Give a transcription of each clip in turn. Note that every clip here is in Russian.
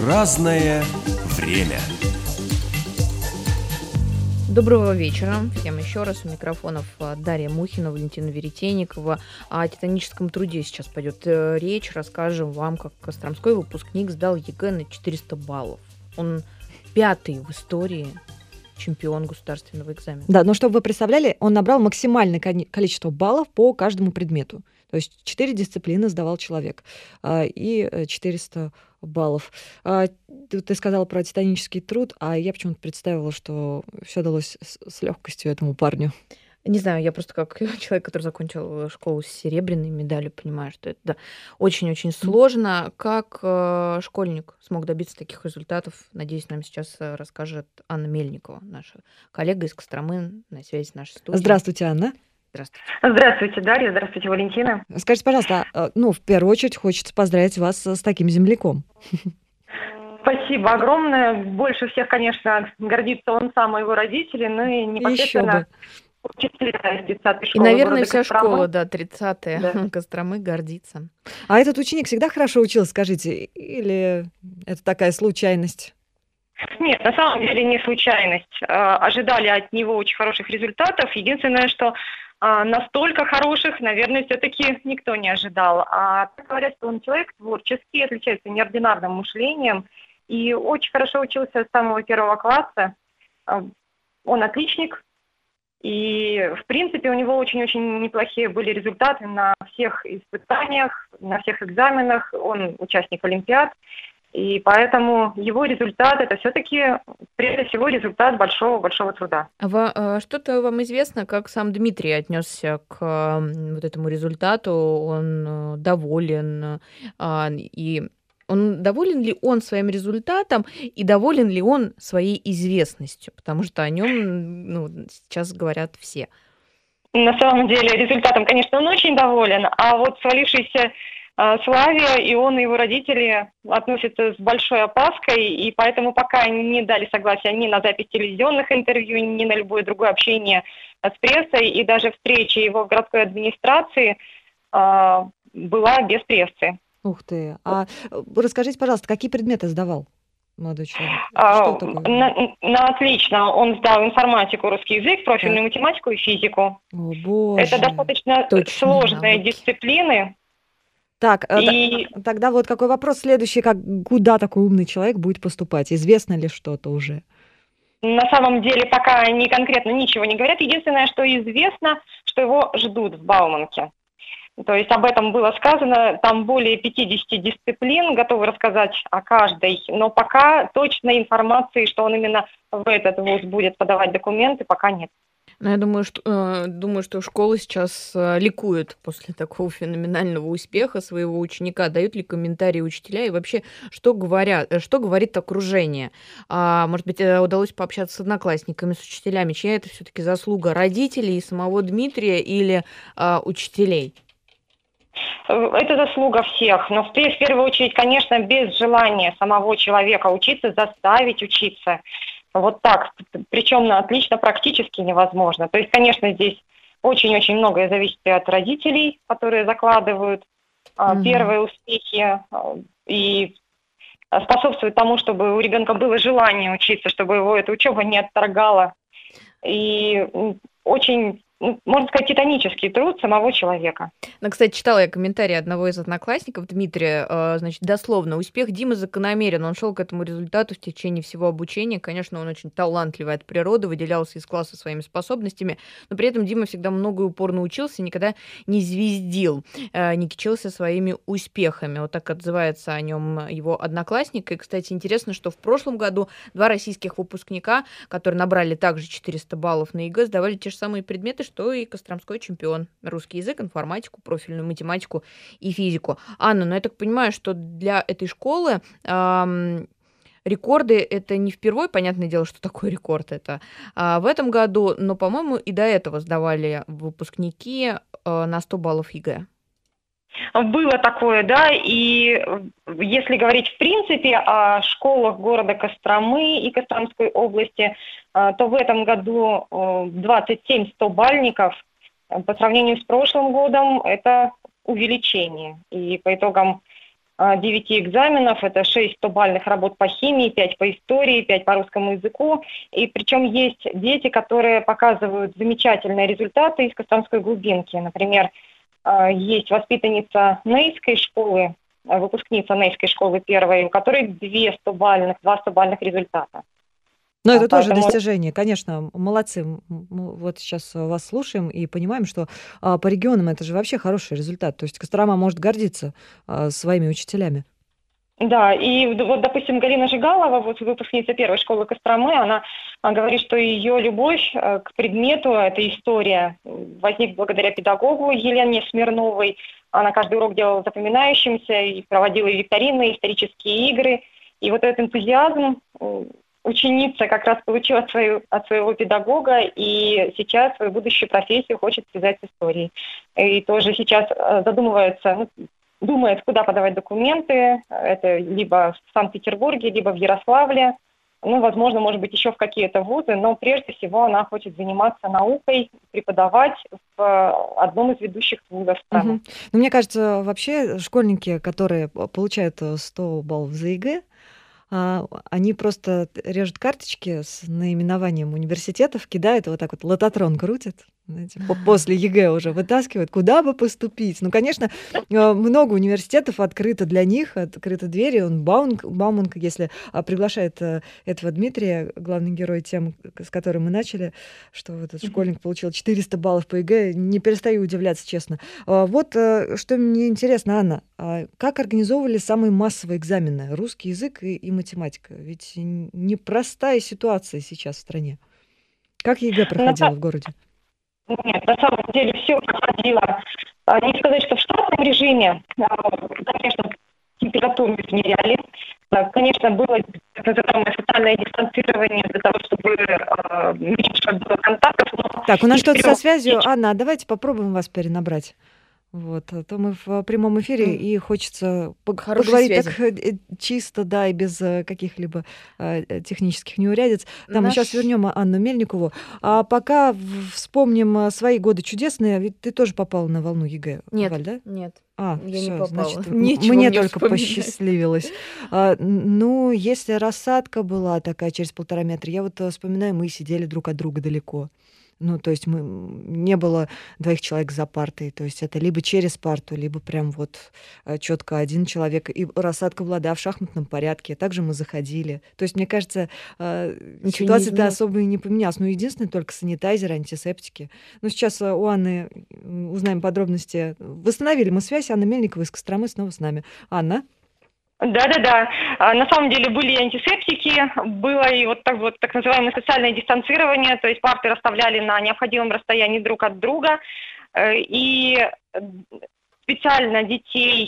Разное время. Доброго вечера. Всем еще раз. У микрофонов Дарья Мухина, Валентина Веретенникова. О титаническом труде сейчас пойдет речь. Расскажем вам, как костромской выпускник сдал ЕГЭ на 400 баллов. Он 5-й в истории чемпион государственного экзамена. Да, но чтобы вы представляли, он набрал максимальное количество баллов по каждому предмету. То есть 4 дисциплины сдавал человек и 400 баллов. Ты сказала про титанический труд, а я почему-то представила, что все далось с легкостью этому парню. Не знаю, я просто как человек, который закончил школу с серебряной медалью, понимаю, что это очень-очень сложно. Как школьник смог добиться таких результатов? Надеюсь, нам сейчас расскажет Анна Мельникова, наша коллега из Костромы, на связи с нашей студией. Здравствуйте, Анна. Здравствуйте. Здравствуйте, Дарья. Здравствуйте, Валентина. Скажите, пожалуйста, в первую очередь хочется поздравить вас с таким земляком. Спасибо огромное. Больше всех, конечно, гордится он сам и его родители, ну и непосредственно учителя из 30-й школы. И, наверное, вся Костромы. школа, 30-я Костромы гордится. А этот ученик всегда хорошо учился, скажите, или это такая случайность? Нет, на самом деле не случайность. Ожидали от него очень хороших результатов. Единственное, что настолько хороших, наверное, все-таки никто не ожидал. А так говорят, что он человек творческий, отличается неординарным мышлением и очень хорошо учился с самого 1 класса. Он отличник. И, в принципе, у него очень-очень неплохие были результаты на всех испытаниях, на всех экзаменах. Он участник Олимпиад. И поэтому его результат – это все-таки, прежде всего, результат большого-большого труда. Что-то вам известно, как сам Дмитрий отнесся к вот этому результату? Он доволен? И доволен ли он своим результатом и доволен ли он своей известностью? Потому что о нем сейчас говорят все. На самом деле результатом, конечно, он очень доволен, а вот свалившийся славе и он, и его родители относятся с большой опаской, и поэтому пока не дали согласия ни на запись телевизионных интервью, ни на любое другое общение с прессой, и даже встреча его в городской администрации была без прессы. Ух ты! А расскажите, пожалуйста, какие предметы сдавал молодой человек? Что такое? Отлично. Он сдал информатику, русский язык, профильную математику и физику. О, боже! Это достаточно сложные дисциплины. Так, тогда вот какой вопрос следующий, куда такой умный человек будет поступать? Известно ли что-то уже? На самом деле пока они конкретно ничего не говорят. Единственное, что известно, что его ждут в Бауманке. То есть об этом было сказано, там более 50 дисциплин, готовы рассказать о каждой, но пока точной информации, что он именно в этот вуз будет подавать документы, пока нет. Я думаю, что школа сейчас ликует после такого феноменального успеха своего ученика. Дают ли комментарии учителя и вообще, что говорит окружение? Может быть, удалось пообщаться с одноклассниками, с учителями? Чья это все-таки заслуга? Родителей, самого Дмитрия или учителей? Это заслуга всех, но в первую очередь, конечно, без желания самого человека учиться, заставить учиться. Вот так, причем отлично практически невозможно. То есть, конечно, здесь очень-очень многое зависит и от родителей, которые закладывают первые успехи и способствуют тому, чтобы у ребенка было желание учиться, чтобы его эта учеба не отторгала. И очень, можно сказать, титанический труд самого человека. Кстати, читала я комментарий одного из одноклассников, Дмитрия, значит, дословно: успех Димы закономерен, он шел к этому результату в течение всего обучения, конечно, он очень талантливый от природы, выделялся из класса своими способностями, но при этом Дима всегда много и упорно учился, никогда не звездил, не кичился своими успехами. Вот так отзывается о нем его одноклассник. И, кстати, интересно, что в прошлом году 2 российских выпускника, которые набрали также 400 баллов на ЕГЭ, сдавали те же самые предметы, что и костромской чемпион: русский язык, информатику, профильную математику и физику. Анна, я так понимаю, что для этой школы рекорды — это не впервой, понятное дело, что такое рекорд это в этом году, но, по-моему, и до этого сдавали выпускники на 100 баллов ЕГЭ. Было такое, да, и если говорить в принципе о школах города Костромы и Костромской области, то в этом году 27 100-бальников. По сравнению с прошлым годом это увеличение. И по итогам 9 экзаменов. Это 6 100-бальных работ по химии, 5 по истории, 5 по русскому языку. И причем есть дети, которые показывают замечательные результаты из Костромской глубинки. Например, есть воспитанница Нейской школы, выпускница Нейской школы первой, у которой 2 100-бальных результата. Но это тоже Поэтому достижение, конечно, молодцы. Вот сейчас вас слушаем и понимаем, что по регионам это же вообще хороший результат. То есть Кострома может гордиться своими учителями. да, и вот, допустим, Галина Жигалова, вот выпускница первой школы Костромы, она говорит, что ее любовь к предмету, это история, возник благодаря педагогу Елене Смирновой. Она каждый урок делала запоминающимся и проводила викторины, исторические игры. И вот этот энтузиазм ученица как раз получила от своего педагога, и сейчас свою будущую профессию хочет связать с историей. И тоже сейчас задумывается, думает, куда подавать документы. Это либо в Санкт-Петербурге, либо в Ярославле. Возможно, может быть, еще в какие-то вузы, но прежде всего она хочет заниматься наукой, преподавать в одном из ведущих вузов страны. Ну, мне кажется, вообще школьники, которые получают 100 баллов за ЕГЭ, они просто режут карточки с наименованием университетов, кидают, вот так вот лототрон крутят, знаете, после ЕГЭ уже вытаскивают, куда бы поступить. Ну, конечно, много университетов открыто для них, открыты двери. Бауманка, если приглашает этого Дмитрия, главный герой тем, с которым мы начали, что этот школьник получил 400 баллов по ЕГЭ, не перестаю удивляться, честно. Вот что мне интересно, Анна, как организовывали самые массовые экзамены? Русский язык и математика. Ведь непростая ситуация сейчас в стране. Как ЕГЭ проходило в городе? Нет, на самом деле все проходило, не сказать, что в штатном режиме, конечно, температуру измеряли, конечно, было так называемое социальное дистанцирование для того, чтобы меньше было контактов. Так, у нас что-то со связью. Анна, давайте попробуем вас перенабрать. Вот, а то мы в прямом эфире, и хочется поговорить так чисто, да, и без каких-либо технических неурядиц. Мы сейчас вернем Анну Мельникову. А пока вспомним свои годы чудесные. Ведь ты тоже попала на волну ЕГЭ, Валь, да? Нет. Я не попала. Значит, мне только посчастливилось. Ну, если рассадка была такая через 1,5 метра, я вот вспоминаю, мы сидели друг от друга далеко. Ну, то есть не было 2 человек за партой. То есть это либо через парту, либо прям вот четко один человек. И рассадка была, в шахматном порядке. Также мы заходили. То есть, мне кажется, ситуация-то особо и не поменялась. Ну, единственное, только санитайзеры, антисептики. Ну, сейчас у Анны узнаем подробности. Восстановили мы связь. Анна Мельникова из Костромы снова с нами. Анна? Да. На самом деле были и антисептики, было и так называемое социальное дистанцирование, то есть парты расставляли на необходимом расстоянии друг от друга, и специально детей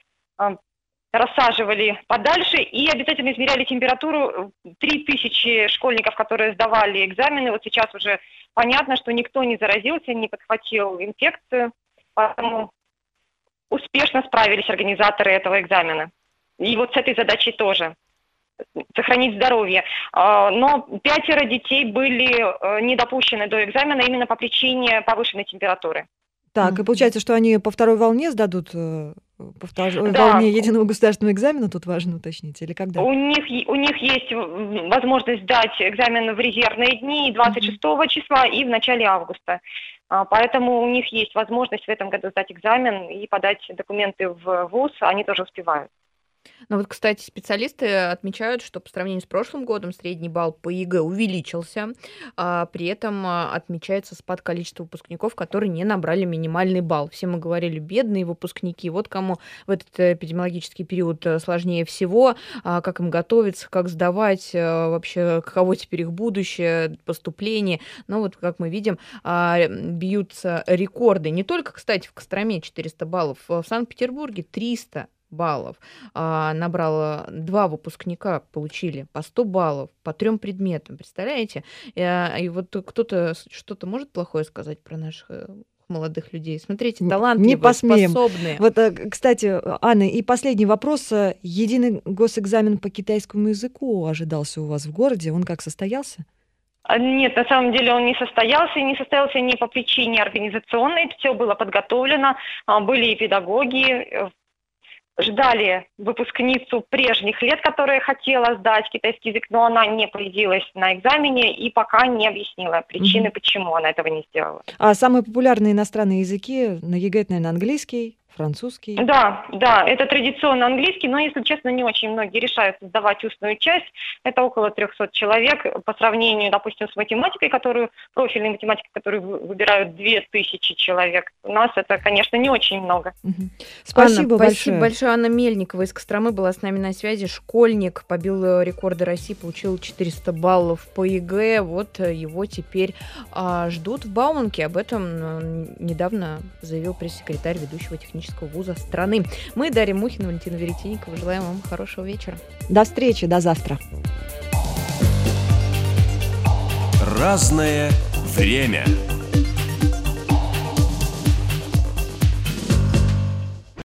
рассаживали подальше и обязательно измеряли температуру. 3000 школьников, которые сдавали экзамены, вот сейчас уже понятно, что никто не заразился, не подхватил инфекцию, поэтому успешно справились организаторы этого экзамена. И вот с этой задачей тоже сохранить здоровье. Но 5 детей были не допущены до экзамена именно по причине повышенной температуры. Так, и получается, что они по второй волне сдадут, по второй волне единого государственного экзамена, тут важно уточнить, или когда? У них есть возможность сдать экзамен в резервные дни 26 числа и в начале августа. Поэтому у них есть возможность в этом году сдать экзамен и подать документы в ВУЗ, они тоже успевают. Ну вот, кстати, специалисты отмечают, что по сравнению с прошлым годом средний балл по ЕГЭ увеличился, при этом отмечается спад количества выпускников, которые не набрали минимальный балл. Все мы говорили, бедные выпускники, вот кому в этот эпидемиологический период сложнее всего, как им готовиться, как сдавать, вообще каково теперь их будущее, поступление. Но вот, как мы видим, бьются рекорды. Не только, кстати, в Костроме 400 баллов, в Санкт-Петербурге 300 баллов. Набрало 2 выпускника, получили по 100 баллов по 3 предметам. Представляете? И вот кто-то что-то может плохое сказать про наших молодых людей? Смотрите, талантливые, способные. Вот, кстати, Анна, и последний вопрос. Единый госэкзамен по китайскому языку ожидался у вас в городе. Он как, состоялся? Нет, на самом деле он не состоялся не по причине организационной. Все было подготовлено, были и педагоги. ждали выпускницу прежних лет, которая хотела сдать китайский язык, но она не появилась на экзамене и пока не объяснила причины, почему она этого не сделала. А самые популярные иностранные языки на ЕГЭ, это, наверное, английский, французский? Да, это традиционно английский, но, если честно, не очень многие решаются сдавать устную часть. Это около 300 человек по сравнению, допустим, с математикой, профильной математикой, которую выбирают 2000 человек. У нас это, конечно, не очень много. Спасибо Анна, большое. Спасибо большое. Анна Мельникова из Костромы была с нами на связи. Школьник, побил рекорды России, получил 400 баллов по ЕГЭ. Вот его теперь ждут в Бауманке. Об этом недавно заявил пресс-секретарь ведущего технического вуза страны. Мы, Дарья Мухина, Валентина Веретенникова, желаем вам хорошего вечера. До встречи, до завтра. Разное время.